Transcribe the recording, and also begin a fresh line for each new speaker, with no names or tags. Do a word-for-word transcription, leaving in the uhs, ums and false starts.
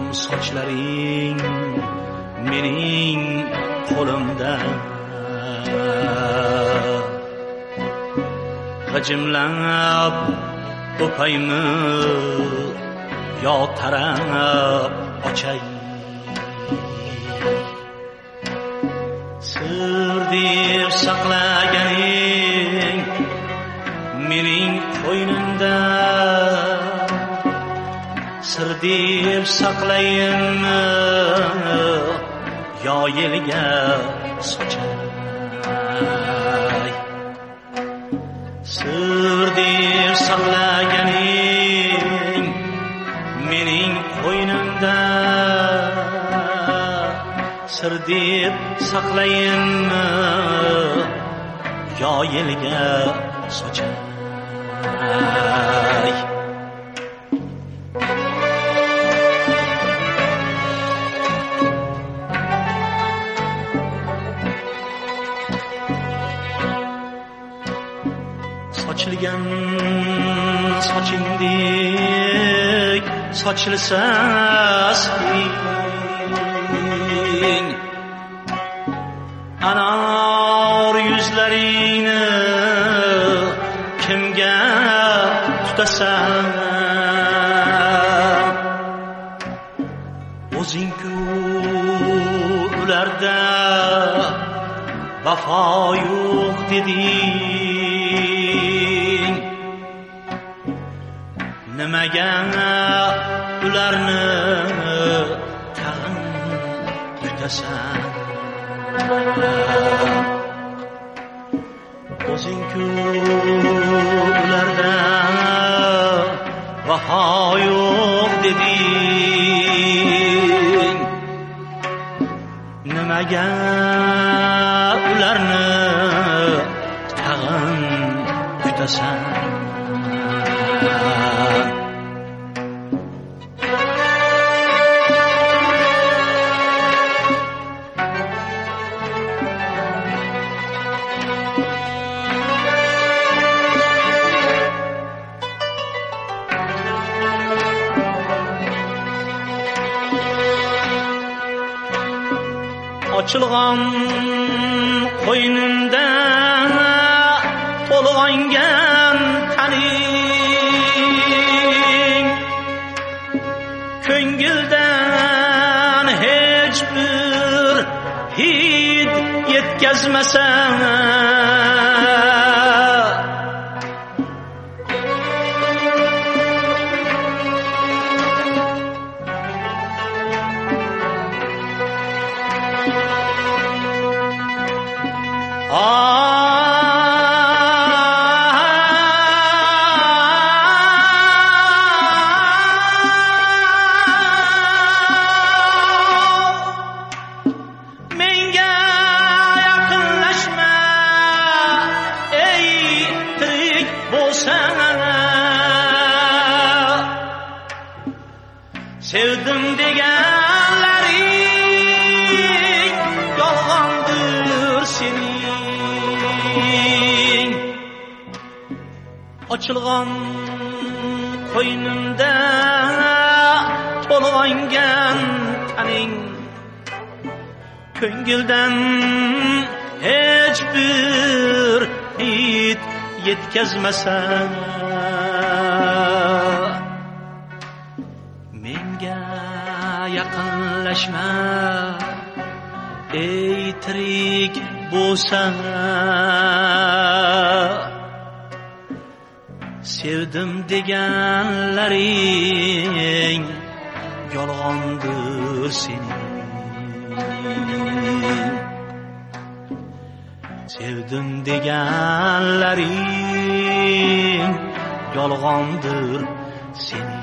sochlaring mening qo'limda g'ijimlab o'paymi yo tarab ochay sir deb saqlaganing mening qo'ynimda sir deb saqlayinmi yo yelga sochay sir deb saqlaganing mening qo'ynimda sir deb saqlayinmi yo yelga sochay sochilgan sochingdek sochilsa sen anar yuzlaringni kimga tutasan o'zing-ku ularda vafo yo'q deding nimaga ularni tag'in kutasan o'zing-ku ularda vafo yo'q deding nimaga ularni tag'in kutasan ochilgan qo'ynimda to'lg'angan taning ko'ngildan hech bir hid yetkazmasa menga yaqinlashma ey tirik bo'lsang sevdim deganlaring yolg'ondir sening ochilgan qo'ynimda to'lg'angan taning ko'ngildan hech bir hid yetkazmasa menga yaqinlashma ey tirik bo'lsang sevdim deganlaring yolg'ondir sening sevdim deganlaring yolg'ondir sening